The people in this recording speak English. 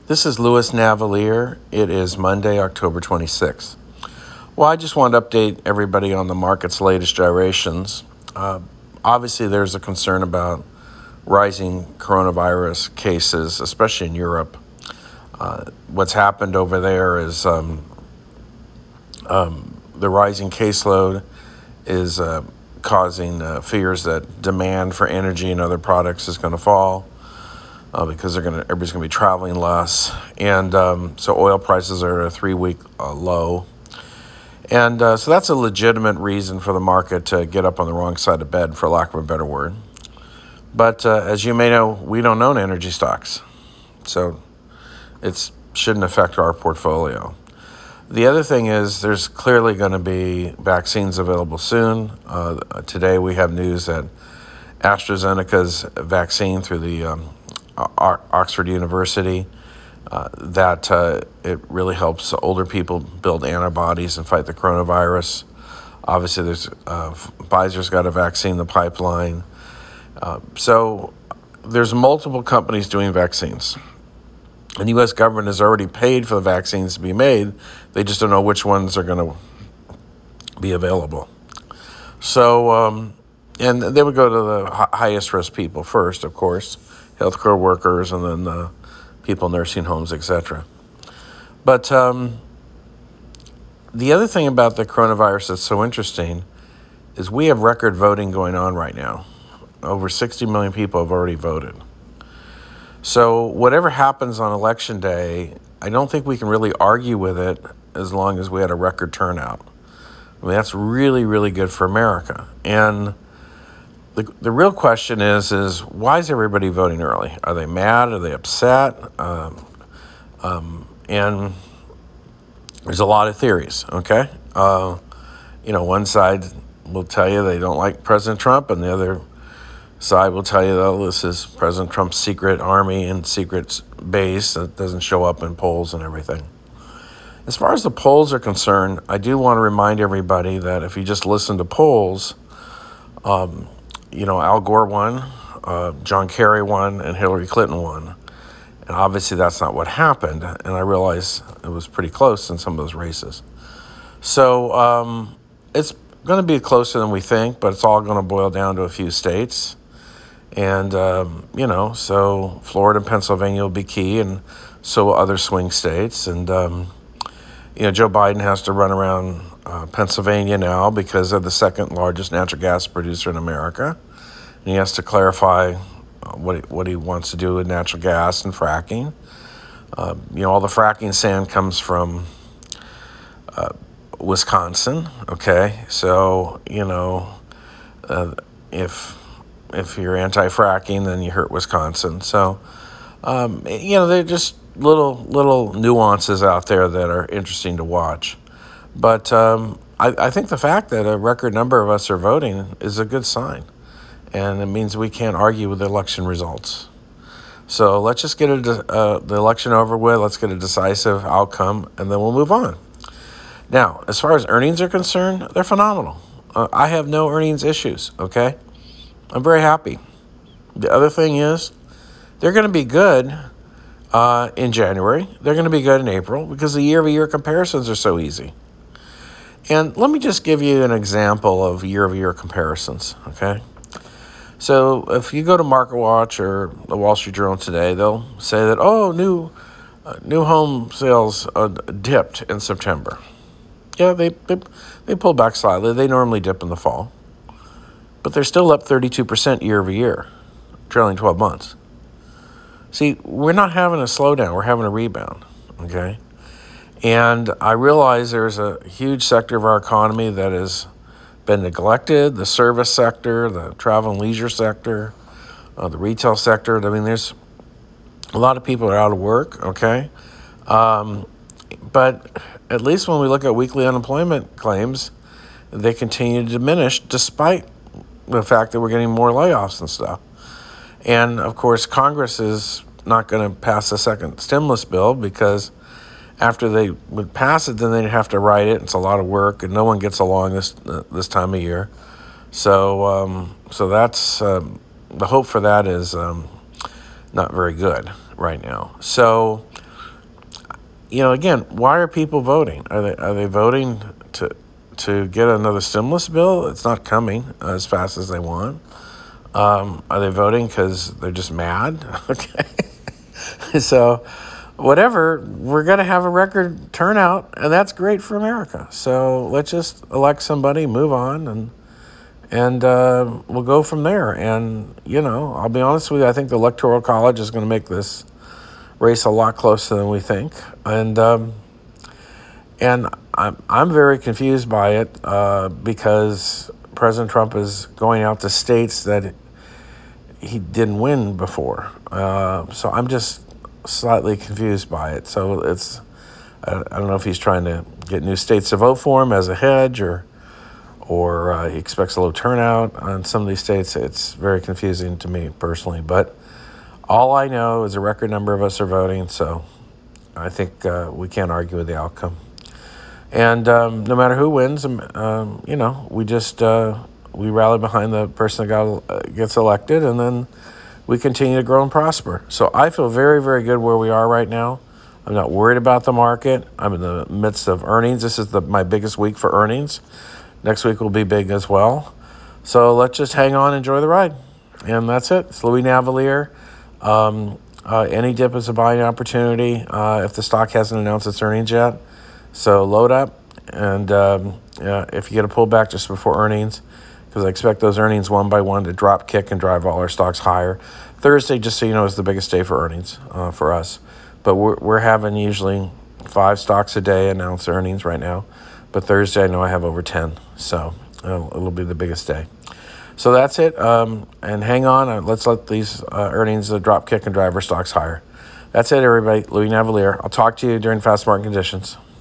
This is Louis Navalier. It is Monday, October 26th. Well, I just wanted to update everybody on the market's latest gyrations. Obviously, there's a concern about rising coronavirus cases, especially in Europe. What's happened over there is the rising caseload is causing fears that demand for energy and other products is going to fall. Because everybody's going to be traveling less. And so oil prices are at a 3-week low. And so that's a legitimate reason for the market to get up on the wrong side of bed, for lack of a better word. But as you may know, we don't own energy stocks. So it shouldn't affect our portfolio. The other thing is there's clearly going to be vaccines available soon. Today we have news that AstraZeneca's vaccine through the Oxford University, that it really helps older people build antibodies and fight the coronavirus. Obviously, Pfizer's got a vaccine in the pipeline. So there's multiple companies doing vaccines. And the U.S. government has already paid for the vaccines to be made. They just don't know which ones are going to be available. So, and they would go to the highest risk people first, of course, healthcare workers, and then people in nursing homes, etc. But the other thing about the coronavirus that's so interesting is we have record voting going on right now. Over 60 million people have already voted. So whatever happens on election day, I don't think we can really argue with it as long as we had a record turnout. I mean, that's really, really good for America. And the real question is why is everybody voting early? Are they mad? Are they upset? And there's a lot of theories, okay? One side will tell you they don't like President Trump, and the other side will tell you, oh, this is President Trump's secret army and secret base that doesn't show up in polls and everything. As far as the polls are concerned, I do want to remind everybody that if you just listen to polls, Al Gore won, John Kerry won, and Hillary Clinton won. And obviously that's not what happened. And I realize it was pretty close in some of those races. So it's going to be closer than we think, but it's all going to boil down to a few states. And, so Florida and Pennsylvania will be key, and so will other swing states. And, Joe Biden has to run around Pennsylvania now because they're the second largest natural gas producer in America. And he has to clarify what he wants to do with natural gas and fracking. All the fracking sand comes from Wisconsin, okay? So, if you're anti-fracking, then you hurt Wisconsin. So, they're just little nuances out there that are interesting to watch. But I think the fact that a record number of us are voting is a good sign. And it means we can't argue with the election results. So let's just get the election over with. Let's get a decisive outcome, and then we'll move on. Now, as far as earnings are concerned, they're phenomenal. I have no earnings issues, okay? I'm very happy. The other thing is, they're going to be good in January. They're going to be good in April because the year-over-year comparisons are so easy. And let me just give you an example of year-over-year comparisons, okay? So if you go to MarketWatch or the Wall Street Journal today, they'll say that, new home sales dipped in September. Yeah, they pulled back slightly. They normally dip in the fall. But they're still up 32% year over year, trailing 12 months. See, we're not having a slowdown. We're having a rebound, okay? And I realize there's a huge sector of our economy that has been neglected, the service sector, the travel and leisure sector, the retail sector. I mean, there's a lot of people are out of work, okay? But at least when we look at weekly unemployment claims, they continue to diminish despite the fact that we're getting more layoffs and stuff. And, of course, Congress is not going to pass a second stimulus bill because after they would pass it, then they'd have to write it. It's a lot of work, and no one gets along this time of year. So that's the hope for that is not very good right now. So again, why are people voting? Are they voting to get another stimulus bill? It's not coming as fast as they want. Are they voting because they're just mad? Okay. So, whatever, we're going to have a record turnout, and that's great for America. So let's just elect somebody, move on, and we'll go from there. And, I'll be honest with you, I think the Electoral College is going to make this race a lot closer than we think. And I'm very confused by it because President Trump is going out to states that he didn't win before. So I'm just slightly confused by it. So I don't know if he's trying to get new states to vote for him as a hedge, or he expects a low turnout on some of these states. It's very confusing to me personally. But all I know is a record number of us are voting, so I think we can't argue with the outcome. And no matter who wins, we rally behind the person that gets elected, and then we continue to grow and prosper. So I feel very, very good where we are right now. I'm not worried about the market. I'm in the midst of earnings. This is my biggest week for earnings. Next week will be big as well. So let's just hang on, enjoy the ride. And that's it. It's Louis Navalier. Any dip is a buying opportunity if the stock hasn't announced its earnings yet. So load up, and if you get a pullback just before earnings, because I expect those earnings one by one to drop, kick, and drive all our stocks higher. Thursday, just so you know, is the biggest day for earnings for us. But we're having usually 5 stocks a day announce earnings right now. But Thursday, I know I have over 10. So it'll be the biggest day. So that's it. And hang on. Let's let these earnings drop, kick, and drive our stocks higher. That's it, everybody. Louis Navalier. I'll talk to you during fast market conditions.